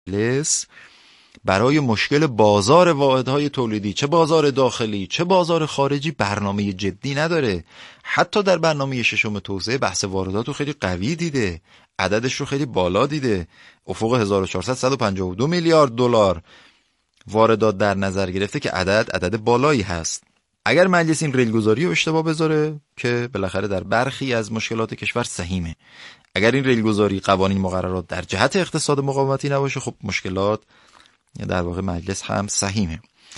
مجلس برای مشکل بازار واحدهای تولیدی، چه بازار داخلی چه بازار خارجی، برنامه جدی نداره. حتی در برنامه ششم توسعه بحث واردات رو خیلی قوی دیده، عددش رو خیلی بالا دیده، افق 1452 میلیارد دلار واردات در نظر گرفته که عدد بالایی هست. اگر مجلس این ریلگذاری رو اشتباه بذاره که بالاخره در برخی از مشکلات کشور سهیمه، اگر این ریلگذاری قوانین مقررات در جهت اقتصاد مقاومتی نباشه، خب مشکلات در واقع مجلس هم سهیمه.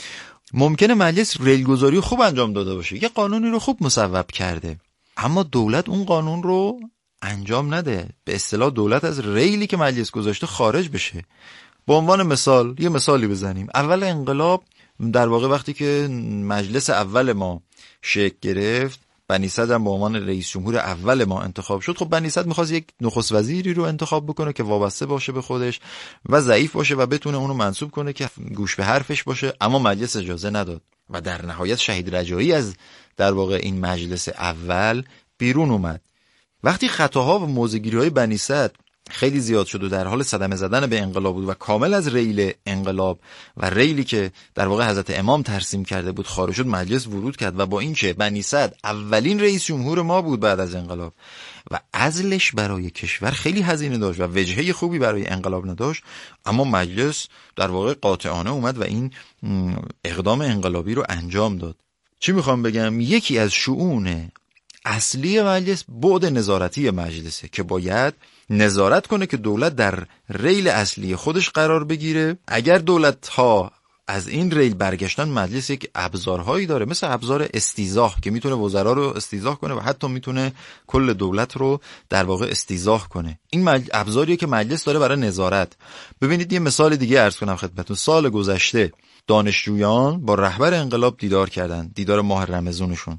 ممکنه مجلس ریلگذاری خوب انجام داده باشه، یه قانونی رو خوب مصوب کرده، اما دولت اون قانون رو انجام نده، به اصطلاح دولت از ریلی که مجلس گذاشته خارج بشه. به عنوان مثال یه مثالی بزنیم. اول انقلاب در واقع وقتی که مجلس اول ما شکل گرفت، بنی صدر هم به عنوان رئیس جمهور اول ما انتخاب شد. خب بنی صدر می‌خواست یک نخست وزیری رو انتخاب بکنه که وابسته باشه به خودش و ضعیف باشه و بتونه اونو منصوب کنه که گوش به حرفش باشه، اما مجلس اجازه نداد و در نهایت شهید رجایی از در واقع این مجلس اول بیرون اومد. وقتی خطاها و موضع‌گیری‌های بنی صدر خیلی زیاد شد و در حال صدمه زدن به انقلاب بود و کامل از ریل انقلاب و ریلی که در واقع حضرت امام ترسیم کرده بود خارج شد، مجلس ورود کرد و با این که بنی صدر اولین رئیس جمهور ما بود بعد از انقلاب و عزلش برای کشور خیلی هزینه داشت و وجهه خوبی برای انقلاب نداشت، اما مجلس در واقع قاطعانه اومد و این اقدام انقلابی رو انجام داد. چی میخوام بگم؟ یکی از شؤون اصلی مجلس بعد نظارتی مجلسه که باید نظارت کنه که دولت در ریل اصلی خودش قرار بگیره. اگر دولت ها از این ریل برگشتن، مجلس یک ابزارهایی داره مثل ابزار استیضاح که میتونه وزرا رو استیضاح کنه و حتی میتونه کل دولت رو در واقع استیضاح کنه. این ابزاریه که مجلس داره برای نظارت. ببینید یه مثال دیگه عرض کنم خدمتتون. سال گذشته دانشجویان با رهبر انقلاب دیدار کردن، دیدار ماه رمضانشون.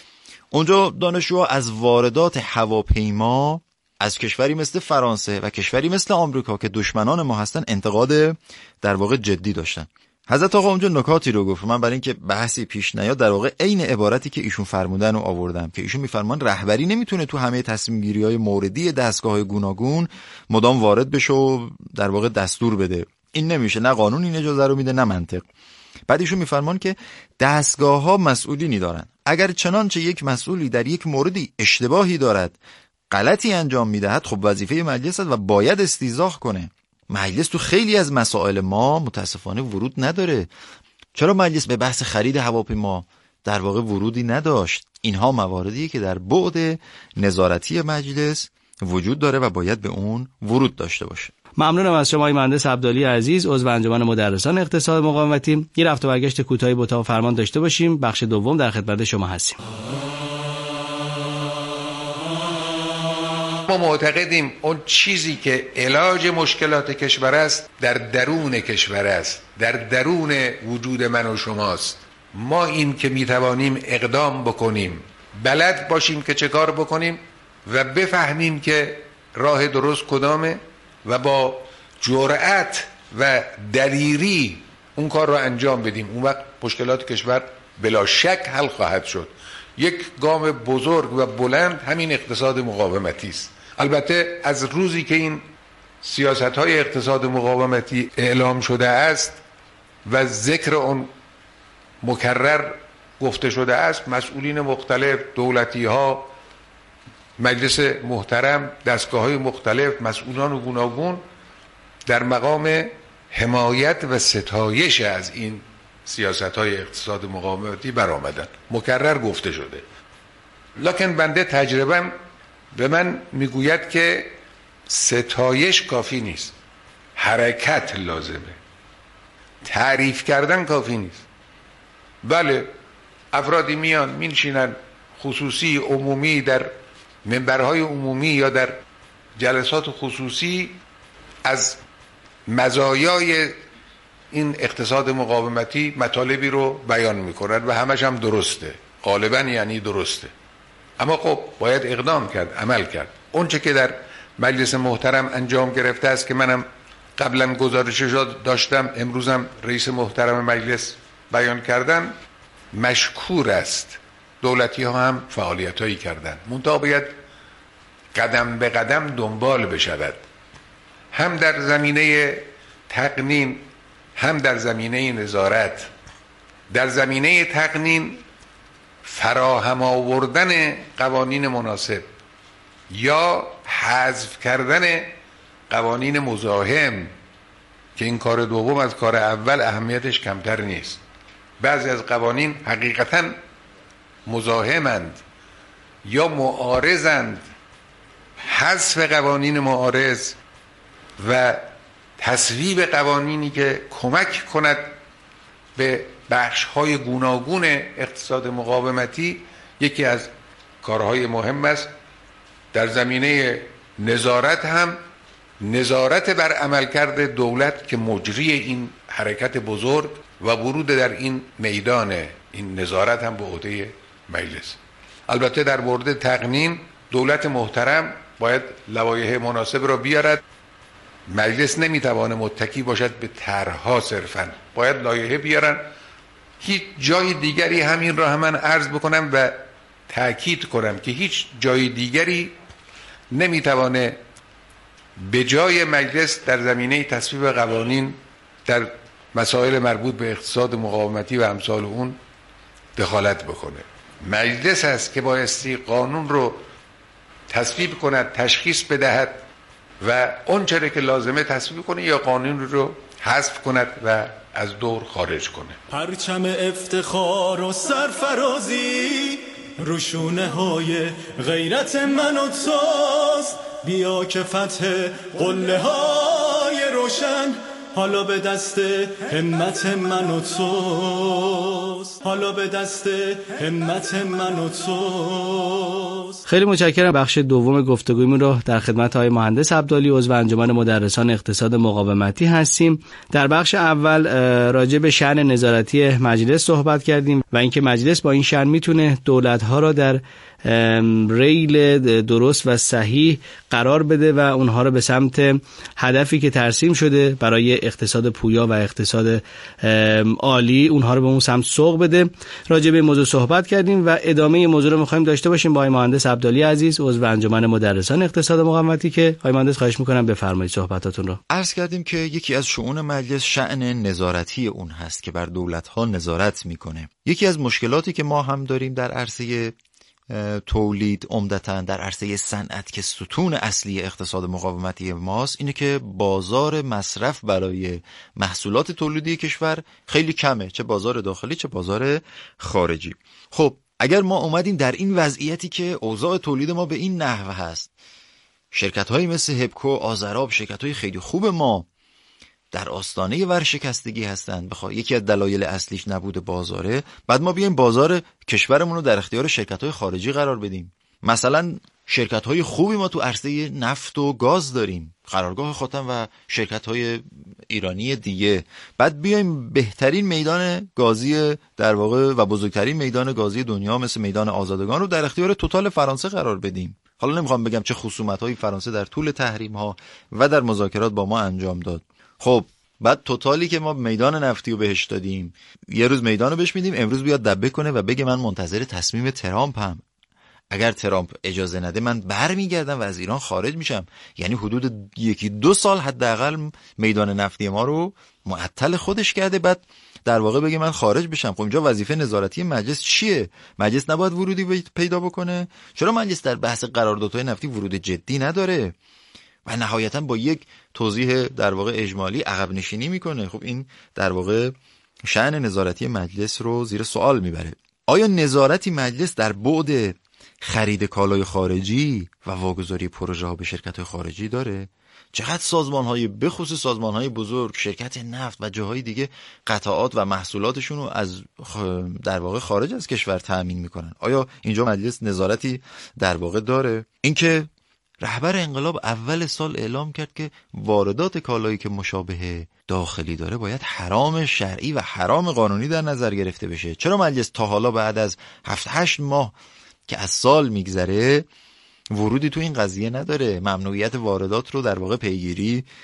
اونجا دانشجوها از واردات هواپیما از کشوری مثل فرانسه و کشوری مثل آمریکا که دشمنان ما هستن انتقاد در واقع جدی داشتن. حضرت آقا اونجا نکاتی رو گفت. من برای اینکه بحثی پیش نیاد در واقع عین عبارتی که ایشون فرمودن رو آوردم که ایشون میفرمان رهبری نمیتونه تو همه تصمیم گیری های موردی دستگاه گوناگون مدام وارد بشه و در واقع دستور بده. این نمیشه، نه قانون این اجازه رو میده نه منطق. بعد ایشون میفرمان که دستگاه ها مسئولینی دارن. اگر چنانچه یک مسئولی در یک موردی اشتباهی دارد، غلطی انجام میدهد، خب وظیفه مجلس است و باید استیضاح کنه. مجلس تو خیلی از مسائل ما متاسفانه ورود نداره. چرا مجلس به بحث خرید هواپیما در واقع ورودی نداشت؟ اینها مواردیه که در بعد نظارتی مجلس وجود داره و باید به اون ورود داشته باشه. ممنونم از شما مهندس عبدعلی عزیز، عضو انجمن مدرسان اقتصاد مقاومتی. یه رفت و برگشت کوتاهی با اتاق فرمان داشته باشیم. بخش دوم در خدمت شما هستیم. ما معتقدیم اون چیزی که علاج مشکلات کشور است در درون کشور است، در درون وجود من و شماست. ما این که میتوانیم اقدام بکنیم، بلد باشیم که چه کار بکنیم و بفهمیم که راه درست کدامه و با جرأت و دلیری اون کار رو انجام بدیم. اون وقت مشکلات کشور بلا شک حل خواهد شد. یک گام بزرگ و بلند همین اقتصاد مقاومتی است. البته از روزی که این سیاست‌های اقتصاد مقاومتی اعلام شده است و ذکر اون مکرر گفته شده است، مسئولین مختلف، دولتی‌ها، مجلس محترم، دستگاه‌های مختلف، مسئولان گوناگون در مقام حمایت و ستایش از این سیاست‌های اقتصاد مقاومتی برآمدند. مکرر گفته شده. لکن بنده تجربه‌ام به من میگوید که ستایش کافی نیست، حرکت لازمه. تعریف کردن کافی نیست. بله، افرادی میان مینشینن خصوصی عمومی در منبرهای عمومی یا در جلسات خصوصی از مزایای این اقتصاد مقاومتی مطالبی رو بیان میکنن و همش هم درسته، غالبا یعنی درسته، اما خب باید اقدام کرد، عمل کرد. اون چه که در مجلس محترم انجام گرفته است که منم قبلا گزارشش داشتم، امروزم رئیس محترم مجلس بیان کردن، مشکور است. دولتی ها هم فعالیت هایی کردن، منتها باید قدم به قدم دنبال بشود، هم در زمینه تقنین هم در زمینه نظارت، در زمینه تقنین فراهم آوردن قوانین مناسب یا حذف کردن قوانین مزاحم که این کار دوم از کار اول اهمیتش کمتر نیست. بعضی از قوانین حقیقتاً مزاحمند یا معارضند. حذف قوانین معارض و تصویب قوانینی که کمک کند به بخش‌های گوناگون اقتصاد مقاومتی یکی از کارهای مهم است. در زمینه نظارت هم نظارت بر عملکرد دولت که مجری این حرکت بزرگ و ورود در این میدان این نظارت هم به عهده مجلس. البته در مورد تقنین دولت محترم باید لوایح مناسب را بیارد. مجلس نمیتوانه متکی باشد به طرح‌ها صرفاً، باید لایحه بیارن. هیچ جای دیگری همین را هم من عرض بکنم و تأکید کنم که هیچ جای دیگری نمیتوانه به جای مجلس در زمینه تصویب قوانین در مسائل مربوط به اقتصاد مقاومتی و امثال اون دخالت بکنه. مجلس است که بایستی قانون رو تصویب کند، تشخیص بدهد و اون چره که لازمه تصویب کنه یا قانون رو حذف کند و از دور خارج کنه. پرچم افتخار و سرفرازی روشونه های غیرت من و توست، بیا که فتح قله های روشن حالا به دست همت من و توست، حالا به دست همت من و توست. خیلی متشکرم. بخش دوم گفتگویمون رو در خدمت آقای مهندس عبدالی عضو انجمن مدرسان اقتصاد مقاومتی هستیم. در بخش اول راجع به شأن نظارتی مجلس صحبت کردیم و اینکه مجلس با این شأن میتونه دولت‌ها را در ریل درست و صحیح قرار بده و اونها رو به سمت هدفی که ترسیم شده برای اقتصاد پویا و اقتصاد عالی اونها رو به اون سمت سوق بده. راجع به این موضوع صحبت کردیم و ادامه موضوع رو می‌خوایم داشته باشیم با آقای مهندس عبدالی عزیز عضو انجمن مدرسان اقتصاد مقاومتی که آقای مهندس خواهش می‌کنم بفرمایید صحبتاتون رو. عرض کردیم که یکی از شؤون مجلس شأن نظارتی اون هست که بر دولت‌ها نظارت می‌کنه. یکی از مشکلاتی که ما هم داریم در عرصه تولید، عمدتاً در عرصه صنعت که ستون اصلی اقتصاد مقاومتی ماست، اینه که بازار مصرف برای محصولات تولیدی کشور خیلی کمه، چه بازار داخلی چه بازار خارجی. خب اگر ما اومدیم در این وضعیتی که اوضاع تولید ما به این نحو هست، شرکت‌هایی مثل هبکو، آذراب، شرکت‌های خیلی خوب ما در آستانه ورشکستگی هستند، یکی از دلایل اصلیش نبود بازاره، بعد ما بیایم بازار کشورمون رو در اختیار شرکت‌های خارجی قرار بدیم. مثلا شرکت‌های خوبی ما تو عرصه نفت و گاز داریم، قرارگاه خاتم و شرکت‌های ایرانی دیگه، بعد بیایم بهترین میدان گازی در واقع و بزرگترین میدان گازی دنیا مثل میدان آزادگان رو در اختیار توتال فرانسه قرار بدیم. حالا نمیخوام بگم چه خصومت‌های فرانسه در طول تحریم‌ها و در مذاکرات با ما انجام داد. خب بعد توتالی که ما میدان نفتی رو بهش دادیم، یه روز میدان رو بهش میدیم، امروز بیاد دبه کنه و بگه من منتظر تصمیم ترامپ هم، اگر ترامپ اجازه نده من برمیگردم و از ایران خارج میشم. یعنی حدود 1-2 سال حداقل میدان نفتی ما رو معطل خودش کرده، بعد در واقع بگه من خارج بشم. خب اینجا وظیفه نظارتی مجلس چیه؟ مجلس نباید ورودی پیدا بکنه؟ چرا مجلس در بحث قراردادهای نفتی ورود جدی نداره و نهایتا با یک توضیح در واقع اجمالی عقب نشینی میکنه؟ خب این در واقع شأن نظارتی مجلس رو زیر سوال میبره. آیا نظارتی مجلس در بعد خرید کالای خارجی و واگذاری پروژه ها به شرکت خارجی داره؟ چقدر سازمان های به خصوص سازمان های بزرگ، شرکت نفت و جاهای دیگه قطعات و محصولاتشون رو از در واقع خارج از کشور تأمین میکنن؟ آیا اینجا مجلس نظارتی در واقع داره؟ اینکه رهبر انقلاب اول سال اعلام کرد که واردات کالایی که مشابه داخلی داره باید حرام شرعی و حرام قانونی در نظر گرفته بشه. چرا مجلس تا حالا بعد از 7-8 ماه که از سال میگذره ورودی تو این قضیه نداره؟ ممنوعیت واردات رو در واقع پیگیری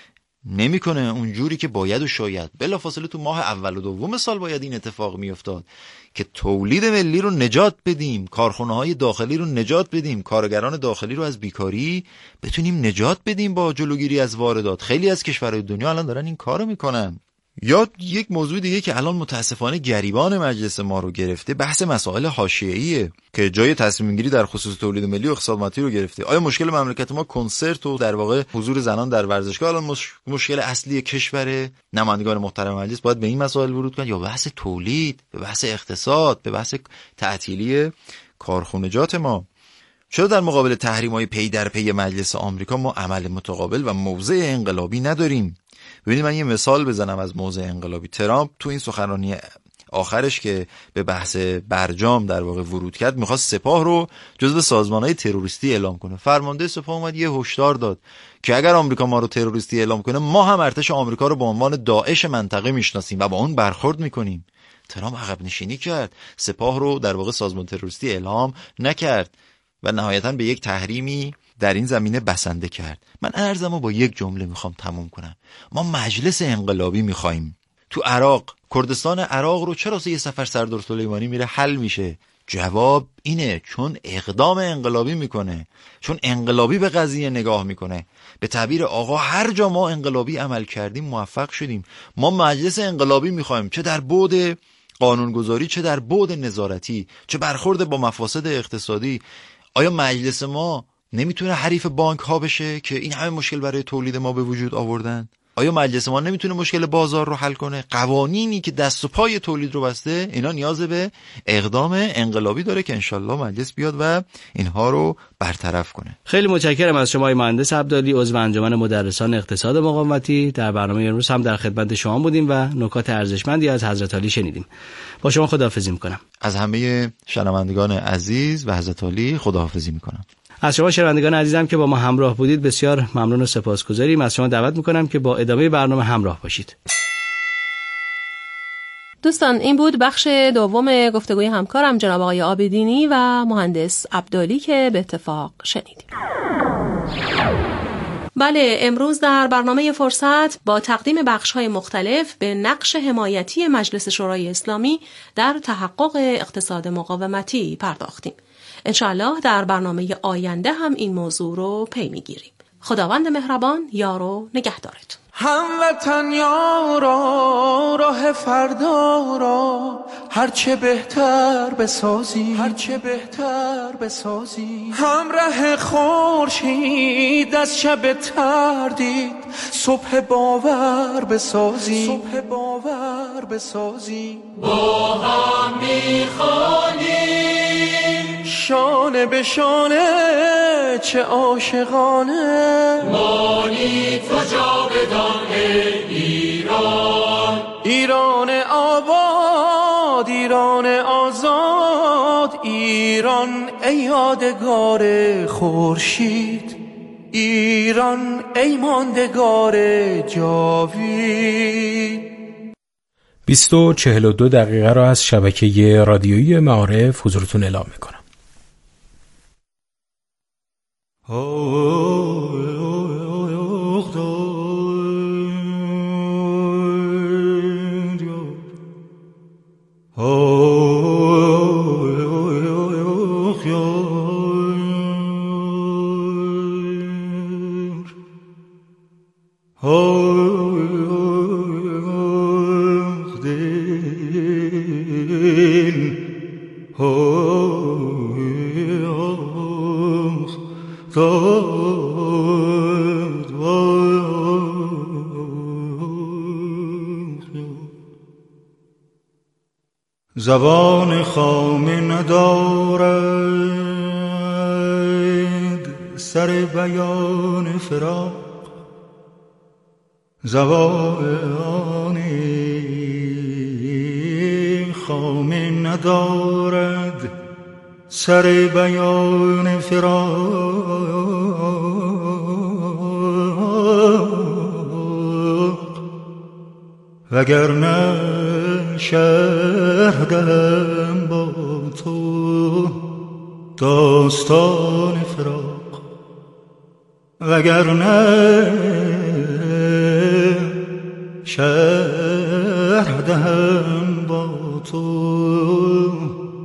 نمیکنه اون جوری که باید و شاید. بلافاصله تو ماه اول و دوم سال باید این اتفاق میافتاد که تولید ملی رو نجات بدیم، کارخانه‌های داخلی رو نجات بدیم، کارگران داخلی رو از بیکاری بتونیم نجات بدیم با جلوگیری از واردات. خیلی از کشورهای دنیا الان دارن این کارو میکنن. یا یک موضوع دیگه که الان متاسفانه گریبان مجلس ما رو گرفته، بحث مسائل حاشیه‌ایه که جای تصمیم گیری در خصوص تولید ملی و اقتصاد مالی رو گرفته. آیا مشکل مملکت ما کنسرت و در واقع حضور زنان در ورزشگاه الان مشکل اصلی کشور؟ نمایندگان محترم مجلس باید به این مسائل ورود کنن، یا بحث تولید، به بحث اقتصاد، به بحث تعطیلی کارخانجات ما؟ چرا در مقابل تحریم‌های پی در پی مجلس آمریکا ما عمل متقابل و موضع انقلابی نداریم؟ ببینید من یه مثال بزنم از موضع انقلابی. ترامپ تو این سخنرانی آخرش که به بحث برجام در واقع ورود کرد، میخواست سپاه رو جزو سازمان‌های تروریستی اعلام کنه. فرمانده سپاه اومد یه هشدار داد که اگر آمریکا ما رو تروریستی اعلام کنه، ما هم ارتش آمریکا رو به عنوان داعش منطقه میشناسیم و با اون برخورد میکنیم. ترامپ عقب نشینی کرد، سپاه رو در واقع سازمان تروریستی اعلام نکرد و نهایتاً به یک تحریمی در این زمینه بسنده کرد. من عرضمو با یک جمله میخوام تموم کنم. ما مجلس انقلابی میخوایم. تو عراق، کردستان عراق رو چرا یه سفر سردار سلیمانی میره حل میشه؟ جواب اینه چون اقدام انقلابی میکنه، چون انقلابی به قضیه نگاه میکنه. به تعبیر آقا هر جا ما انقلابی عمل کردیم موفق شدیم. ما مجلس انقلابی میخوایم، چه در بعد قانونگذاری، چه در بعد نظارتی، چه برخورد با مفاسد اقتصادی. آیا مجلس ما نمیتونه حریف بانک ها بشه که این همه مشکل برای تولید ما به وجود آوردن؟ آیا مجلس ما نمیتونه مشکل بازار رو حل کنه؟ قوانینی که دست و پای تولید رو بسته، اینا نیاز به اقدام انقلابی داره که انشالله مجلس بیاد و اینها رو برطرف کنه. خیلی متشکرم از شما مهندس عبدالی، عضو انجمن مدرسان اقتصاد مقاومتی. در برنامه امروز هم در خدمت شما بودیم و نکات ارزشمندی از حضرت علی شنیدیم. با شما خداحافظی میکنم. از همه شنوندگان عزیز و حضرت علی خداحافظی میکنم. از شما شنوندگان عزیزم که با ما همراه بودید بسیار ممنون و سپاسگزاریم. از شما دعوت میکنم که با ادامه برنامه همراه باشید. دوستان این بود بخش دوم گفتگوی همکارم جناب آقای عابدینی و مهندس عبدالی که به اتفاق شنیدیم. بله، امروز در برنامه فرصت با تقدیم بخش‌های مختلف به نقش حمایتی مجلس شورای اسلامی در تحقق اقتصاد مقاومتی پرداختیم. انشاءالله در برنامه آینده هم این موضوع رو پی میگیریم. خداوند مهربان یار و نگهدارتون. هموطن یارا راه فردا را هرچه بهتر بسازی، هرچه بهتر بسازی. همراه خورشید از شب تردید صبح باور بسازی، صبح باور بسازی. با هم میخوانیم شانه به شانه چه عاشقانه مانی تو جاودان ایران. ایران آباد، ایران آزاد، ایران ای یادگار خورشید، ایران ای ماندگار جاوید. 20:42 را از شبکه رادیویی معارف حضورتون اعلام میکنم. زبان خامه ندارد سر بیان فراق، زبان خامه ندارد سر بیان فراق، وگرنه شرح دهم با تو داستان فراق، وگرنه شرح دهم با تو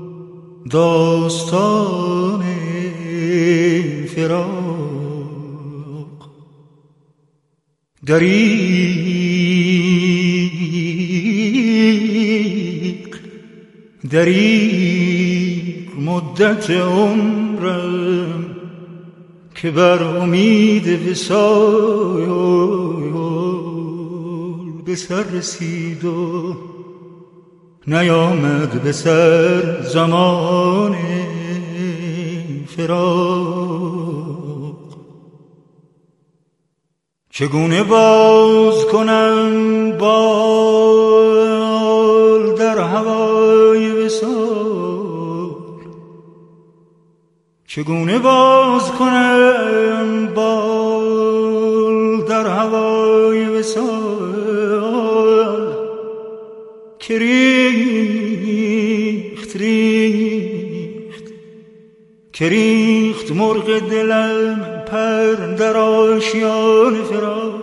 داستان فراق. دریق مدت عمرم که بر امید وصال به سر رسید و نیامد به سر زمان فراق. چگونه باز کنم بال در هوای وصال، چگونه باز کنم بال در هوای وصال که ریخت مرغ دلم پر در آشیان فراق.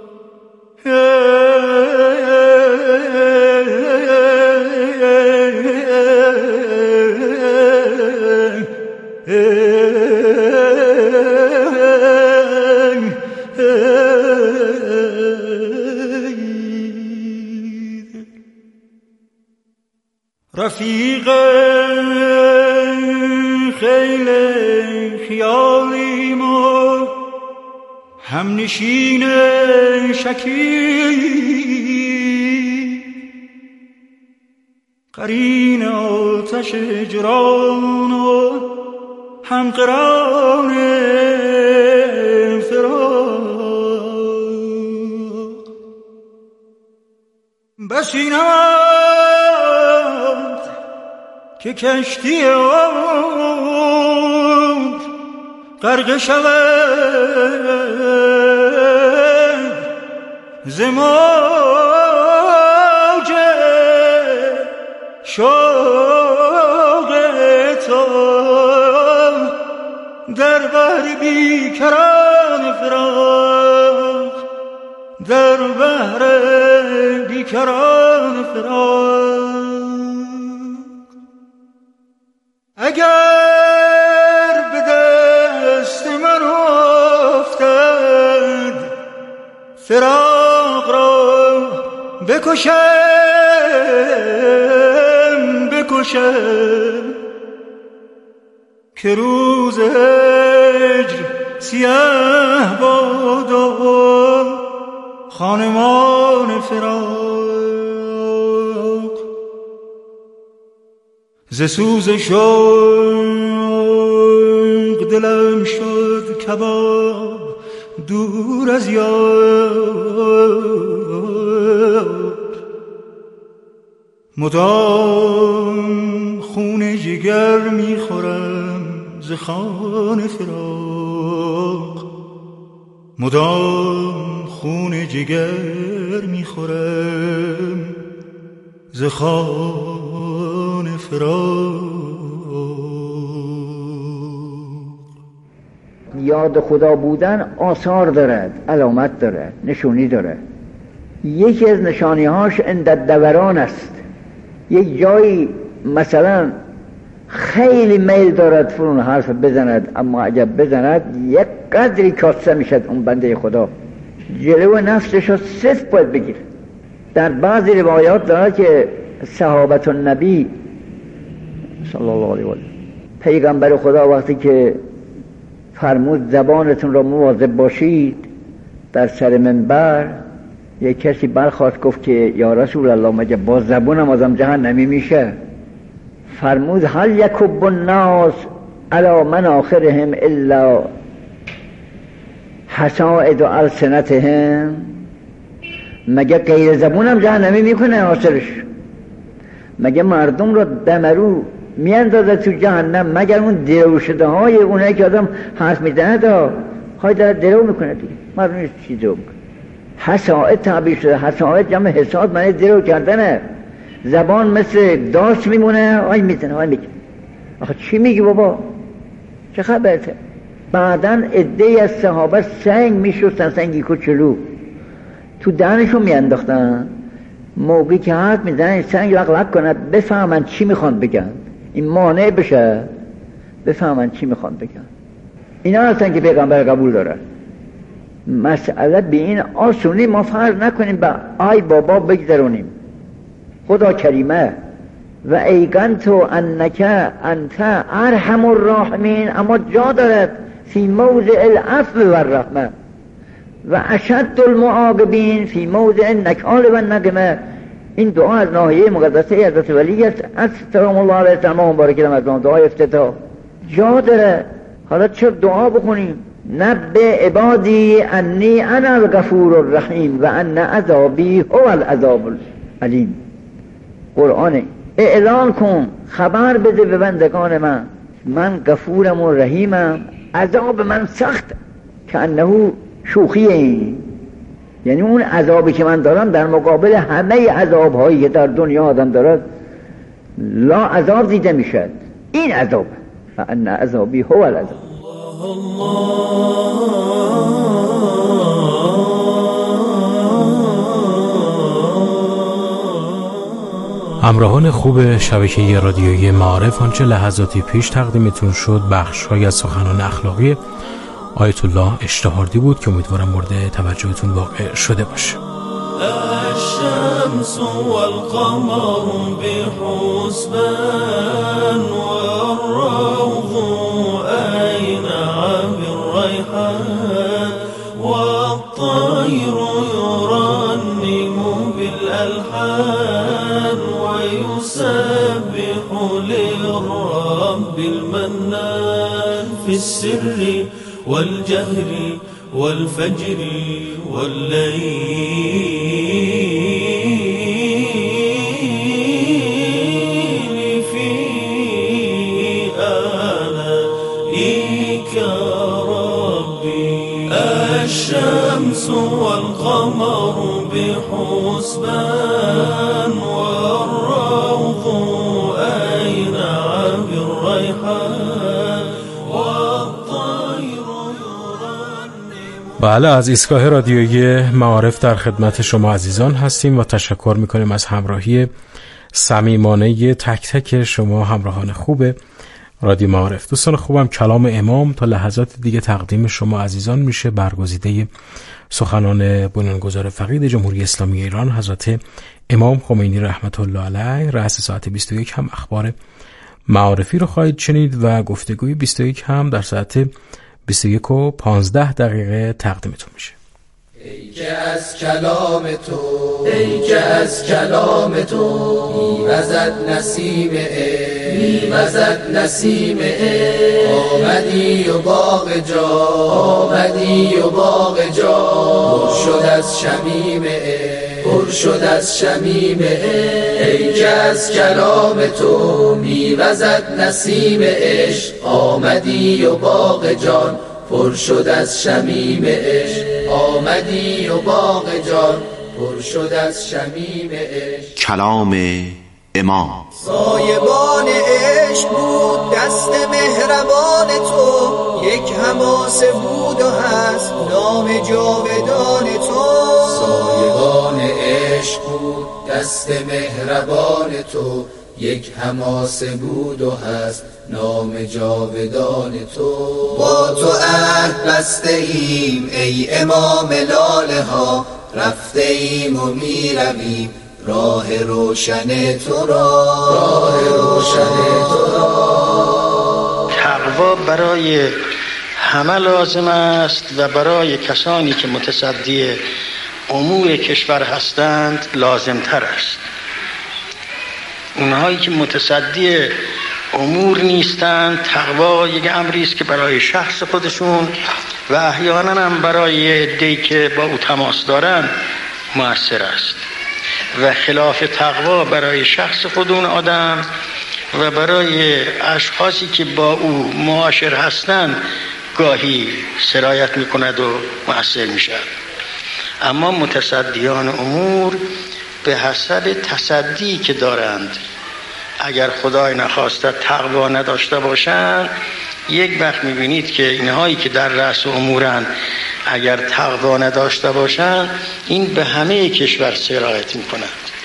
رفیق خیل خیالی ما، همنشین شکیب، قرین آتش هجران و همقران فراق. بسی نماند که کشتی عمر غرق شود ز موج شوق تو در بحر بیکران فراق، در بحر بیکران فراق. اگر به دست من افتد فراق را بکشم که روز هجر سیاه باد و خانمان فراق. ز سوز شوق دلم شد کباب دور از یار، مدام خون جگر میخورم ز خوان فراق، مدام خون جگر میخورم ز خوان فراق. یاد خدا بودن آثار دارد، علامت دارد، نشونی دارد. یکی از نشانی‌هاش اندد دوران است. یک جایی مثلا خیلی میل دارد فرون حرف بزند، اما اگر بزند یک قدری کاسته میشد اون بنده خدا، جلو نفسش رو صفر باید بگیر. در بعضی روایات دارد که صحابت النبی صلی الله علیه و آله، پیغمبر خدا وقتی که فرمود زبانتون را مواظب باشید، در سر منبر یک کسی برخواست گفت که یا رسول الله مگه با زبونم آدم جهنمی میشه؟ فرمود هل یکب الناس علی مناخرهم الا حصائد السنتهم، مگه غیر زبونم جهنمی میکنه آخرش؟ مگه مردم رو دمرو میاندازه تو جهنم مگر اون درو شده های اونایی که آدم حرف میزنه دا های داره درو میکنه دیگه، مردم چی درو میکنه؟ حصائد تعبیر شده، حصائد جمع حساد معنی درو کردنه. زبان مثل داس میمونه، های میزنه های میگه. آخه چی میگی بابا؟ چه خبرته؟ بعدن عده‌ای از صحابه سنگ میشستن، سنگی کوچولو، تو دهنشون میانداختن، موقعی که حرف میزنن سنگ لق لق کند بفهمن چی میخوان بگن، این مانع بشه بفهمن چی میخوان بگن. اینا هستن که پیغمبر قبول داره. مسئله به این آسونی ما فرض نکنیم با آی بابا بگذرونیم. خدا کریمه و ایقنتو انک انت ارحم الراحمین، اما جا دارد فی موضع العفو و الرحمه و اشد المعاقبین فی موضع النکال و النقمه. این دعا از ناحیه مقدسه حضرت ولی است، از سلام الله علیه السلام مبارک رمضان، دعای افتتاح جا داره. حالا چه دعا بخونیم؟ نبئ عبادی انی انا الغفور الرحیم و ان عذابی هو العذاب العلیم. قرآن اعلان کن، خبر بده به بندگان من غفورم و رحیمم، عذاب من سخت که انه شوخیه، یعنی اون عذابی که من دارم در مقابل همه عذابهایی که در دنیا آدم دارد لا عذاب دیده میشد، این عذاب و ان عذابی هو العذاب. همراهان خوب شبکه رادیویی معارف، آنچه لحظاتی پیش تقدیمتون شد بخش‌هایی از سخنان اخلاقی آیت الله اشتهاردی بود که امیدوارم مورد توجهتون واقع شده باشه. الشمس والقمر بحسبان والروض أين بالريحان والطير يرنم بالألحان ويسبح للرب المنان في السر والجهر والفجر والليل في آنائك ربي. الشمس والقمر بحسبان والروض أين بالريحان والطير يرنم. بله، از ایستگاه رادیویی معارف در خدمت شما عزیزان هستیم و تشکر میکنیم از همراهی صمیمانه تک تک شما همراهان خوب رادیو معارف. دوستان خوبم، کلام امام تا لحظات دیگه تقدیم شما عزیزان میشه، برگزیده سخنان بنیانگذار فقید جمهوری اسلامی ایران حضرت امام خمینی رحمت الله علیه. رأس ساعت 21 هم اخبار معارفی رو خواهید شنید و گفتگوی 21 هم در ساعت 21:15 تقدیمتون میشه. ای که از کلام تو، ای که از کلام تو میوزد نسیم میوزد نسیم آمدی و باغ جا، آمدی و باغ جا پر شد از شمیم پر شد از شمیم. ای که از کلام تو میوزد نسیم عشق آمدی و باغ جان پر شد از شمیم عشق آمدی و باغ جان پر شد از شمیم عشق. کلام امام. سایبان عشق بود دست مهربان تو، یک حماسه بود و هست نام جاودان تو. سایبان عشق بود دست مهربان تو، یک حماسه بود و هست نام جاودان تو. با تو عهد بسته ایم ای امام لاله ها، رفته ایم و می رویم راه روشن تو را، راه روشن تو را. تقوا برای همه لازم است و برای کسانی که متصدی امور کشور هستند لازم تر است. اونهایی که متصدی امور نیستند، تقوا یک امری است که برای شخص خودشون و احیانا هم برای عده‌ای که با او تماس دارند مؤثر است و خلاف تقوا برای شخص خود اون آدم و برای اشخاصی که با او معاشر هستند گاهی سرایت میکند و مؤثر میشد. اما متصدیان امور به حسب تصدی که دارند، اگر خدای نخواسته تقوا نداشته باشند یک وقت میبینید که اینهایی که در رأس امورن اگر تقوا نداشته باشن، این به همه کشور سرایت میکنند.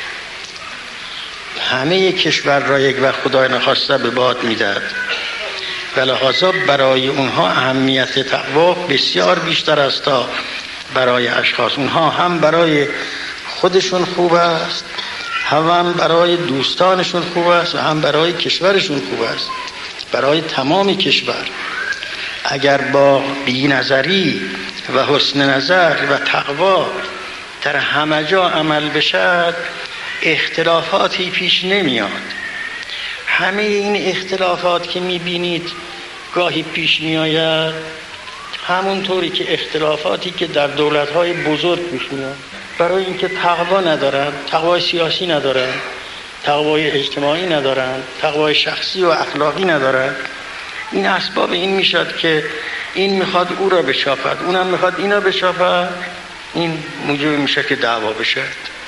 همه کشور را یک وقت خدای نخواسته به باد میدهد. و لحاظا برای اونها اهمیت تقوا بسیار بیشتر است تا برای اشخاص. اونها هم برای خودشون خوب است، هم برای دوستانشون خوب است و هم برای کشورشون خوب است، برای تمام کشور. اگر با بی‌نظری و حسن نظر و تقوا در همه جا عمل بشد، اختلافاتی پیش نمیاد. همه این اختلافات که میبینید گاهی پیش میآید، همونطوری که اختلافاتی که در دولت‌های بزرگ پیش میاد، برای اینکه تقوا ندارن، تقوای سیاسی ندارن، تقوای اجتماعی ندارن، تقوای شخصی و اخلاقی ندارن. این اسباب این میشد که این میخواد او را بشاپد، اونم میخواد اینا بشاپد، این موجب میشه که دعوا بشه.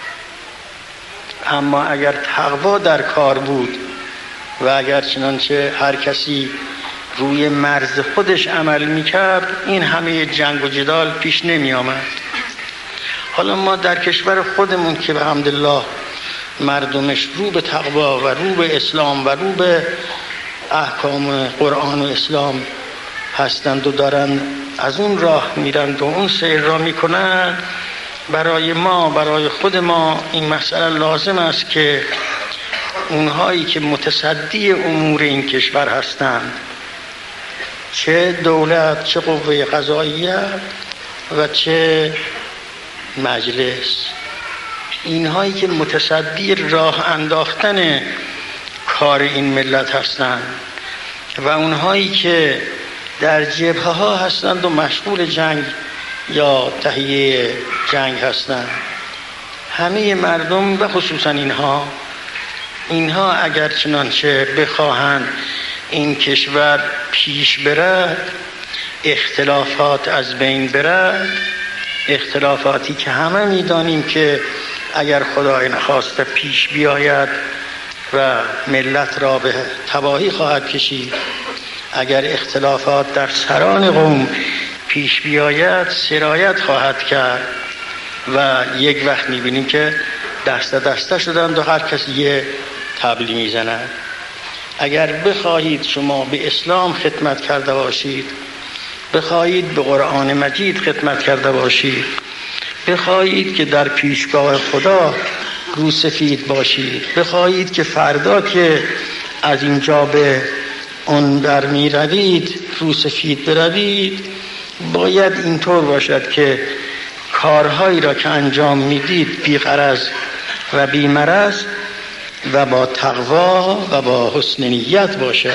اما اگر تقوا در کار بود و اگر چنانچه هر کسی روی مرز خودش عمل میکرد، این همه جنگ و جدال پیش نمی آمد. حالا ما در کشور خودمون که به حمدالله مردمش رو به تقوا و رو به اسلام و رو به احکام قرآن و اسلام هستند و دارن از اون راه میرند و اون سیر را میکنند، برای ما، برای خود ما این مسئله لازم است که اونهایی که متصدی امور این کشور هستند، چه دولت، چه قوه قضاییه و چه مجلس، اینهایی که متصدی راه انداختن کار این ملت هستند و اونهایی که در جبهه ها هستند و مشغول جنگ یا تهیه جنگ هستند، همه مردم و خصوصا اینها اگر چنانچه بخواهند این کشور پیش برد، اختلافات از بین برد، اختلافاتی که همه میدانیم که اگر خدای نخواسته پیش بیاید و ملت را به تباهی خواهد کشید، اگر اختلافات در سران قوم پیش بیاید سرایت خواهد کرد و یک وقت میبینیم که دسته شدند و هر کسی یه طبلی میزند. اگر بخواهید شما به اسلام خدمت کرده باشید، بخواهید به قرآن مجید خدمت کرده باشید، بخواهید که در پیشگاه خدا رو سفید باشید، بخواهید که فردا که از اینجا به اون بر می روید رو سفید بروید، باید اینطور باشد که کارهایی را که انجام میدید بی غرض و بی مرض و با تقوا و با حسن نیت باشد.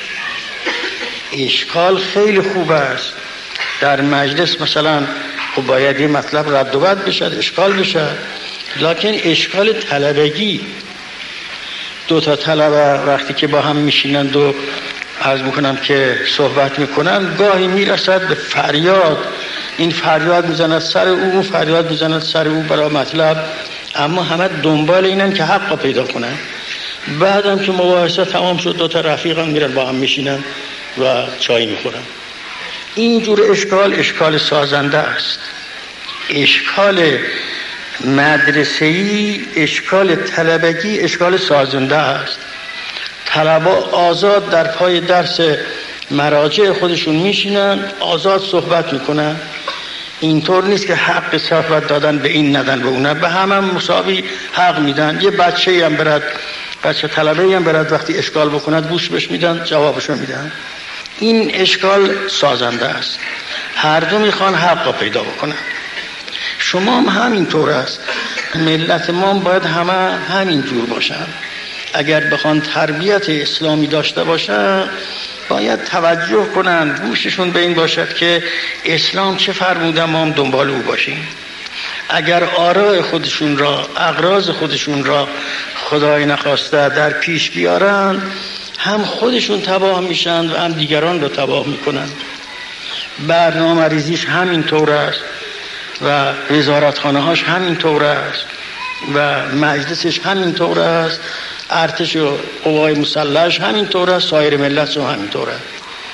اشکال خیلی خوب است در مجلس، مثلا خب باید این مطلب رد و بد بشد، اشکال بشد، لکن اشکال طلبگی، دو تا طلبه وقتی که با هم میشینند و عرض میکنم که صحبت میکنن، گاهی میرسد به فریاد، این فریاد میزند سر او، اون فریاد میزند سر او برای مطلب، اما همه دنبال اینن که حق پیدا کنن. بعدم که مباحثه تمام شد، دو تا رفیق هم میرن با هم میشینن و چای میخورن. اینجور اشکال سازنده است. اشکال مدرسه‌ای، اشکال طلبگی، اشکال سازنده است. طلبا آزاد در پای درس مراجع خودشون میشینن، آزاد صحبت میکنن. اینطور نیست که حق صحبت دادن به این ندن به اون، به همه مساوی حق میدن. یه بچه طلبه هم برد وقتی اشکال بکند گوش بش میدن، جوابشو میدن. این اشکال سازنده است. هر دو میخوان حق پیدا بکنن. شما هم همینطور است. ملت ما باید همه همین جور باشن. اگر بخوان تربیت اسلامی داشته باشن، باید توجه کنن، گوششون به این باشد که اسلام چه فرموده، ما هم دنبال او باشیم. اگر آراء خودشون را، اغراض خودشون را خدای نخواسته در پیش بیارن، هم خودشون تباه میشن و هم دیگران را تباه میکنن. برنامه ریزیش همین طور است و وزارتخانه هاش همین طور است و مجلسش همین طور است، ارتش و قوای مسلحش همین طور است، سایر ملت هم همین طور است.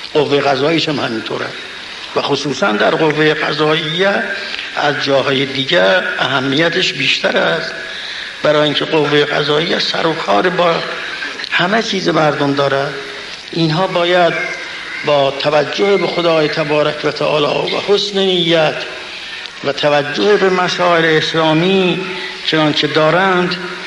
قوه قضاییش هم همینطوره و خصوصا در قوه قضاییه از جاهای دیگر اهمیتش بیشتر است، برای اینکه قوه قضاییه سر و کار با همه چیز مردم داره. اینها باید با توجه به خدای تبارک و تعالی و حسن نیت و توجه به مسائل اسلامی چنانچه دارند